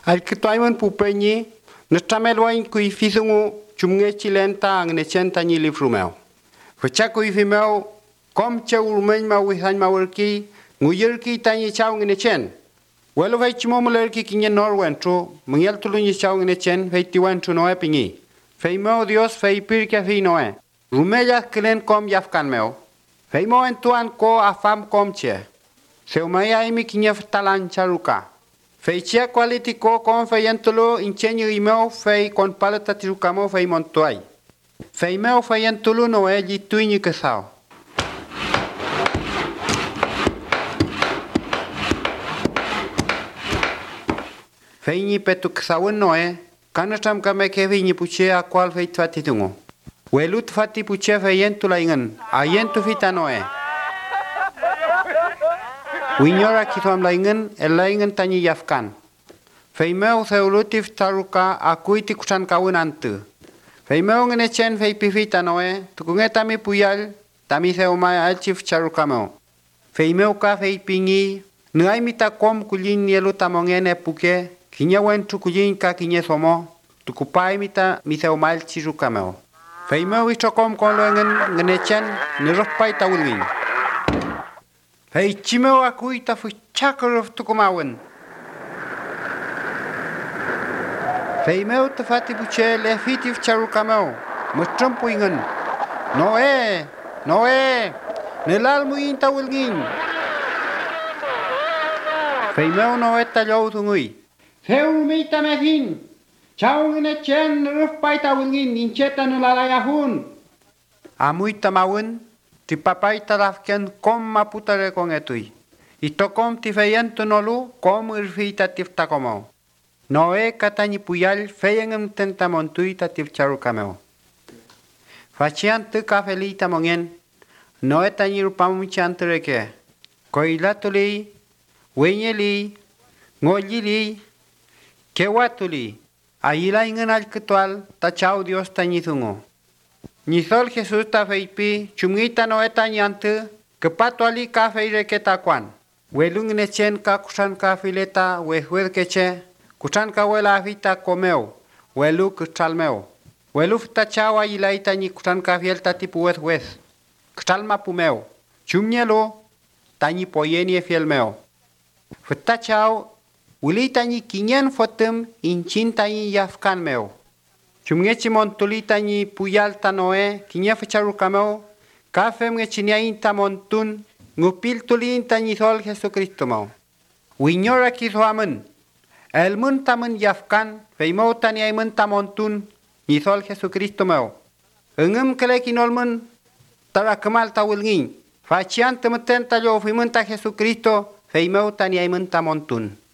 Al kitoiman pupenyi nestamelwain kui fisungu chumnge chilenta ang nechenta ni livrumeo. Facha kui fimeo kom che urmen ma wihan ma worki nguyerki tani chau ngechen. Welo vai chimo mulerki kinye norwentro mungel tulunyi chau ngechen fei tiwentro noe pingi. Fei meo Dios fei pirke fi noe. Rumeya klen kom yafkan meo. Fei mo entuan ko afam kom che. Seumaya imi kinye ftalan charuka. Fei chia quality ko kon fei entolo inchenyo imeo fei kon paleta tirukamo fei montoai. Fei meo fei entolo noe jituinyi kesao. Fei ni petu kesawin noe, kanasam kame kevi ni puche a kwal fei twati tungo. Welut fati puche fei entula ingan, a yentu fita noe. Winyora kitham laingan, elaingan tani yafkan. Fei meo seulutif taruka akuiti kusan kawin antu. Fei meo ngene chen fei pifita noe, tukunge tami puyal, tami seumai alchif charuka meo. Fei meo ka fei pingi, nuai mita kom kulin nielu tamongene puke, kinya wentu kulin ka kinye somo, tukupai mita miseumai chiruka meo. Fei meo istokom konloengen ngene chen, niropai tawulin. Fei chimeo akuita fuchakarov tukumawen. Fei meo tafati buche le fitif charukameo. Mustrumpu ingan. Noe. Nelal muin tawulgin. Fei meo noe taljau tungui. Feu mita mehin. Chau ngene chen rufpai tawulgin incheta nulalaya Amuita mawen. Ti papai tarafken kom maputare con etui. Ito kom ti feyentu nolu kom irfita tifta como. Noe katani puyal feyengem tentamontui tatif charukameo. Fachian tu kafelita mongen. Noe tani rupamuchantureke. Koilatuli, wenyeli, ngolili, kewatuli. Ayila ingen alkitual tachau Dios tañizungo. Nisol Jesús ta feipi, chumita noeta nyantu, kepato ali ka feire ketakuan. Welung nechen ka kusan ka fileta wehuel keche, kusan ka wela afita komeo, welu kuchalmeo. Welu fta chawa ilaita ni kusan ka fielta tipu wes. Kuchalma pumeo, chumnielo, tani poyeni fielmeo. Fta chaw, ulita ni kinyen fotum inchinta ni yafkan meo. Chumngechi montulita ni puyalta noe, kinya fecharukameo, kafe mgechinia inta montun, ngupil tulinta ni sol Jesucristo mao. Winyora kizoamen, el muntamen yafkan, feimota ni aimenta montun, ni sol Jesucristo mao. Engem kelekinolmen, tarakemal tawulgin, fachiante metenta yo fimenta Jesucristo, feimota ni aimenta montun.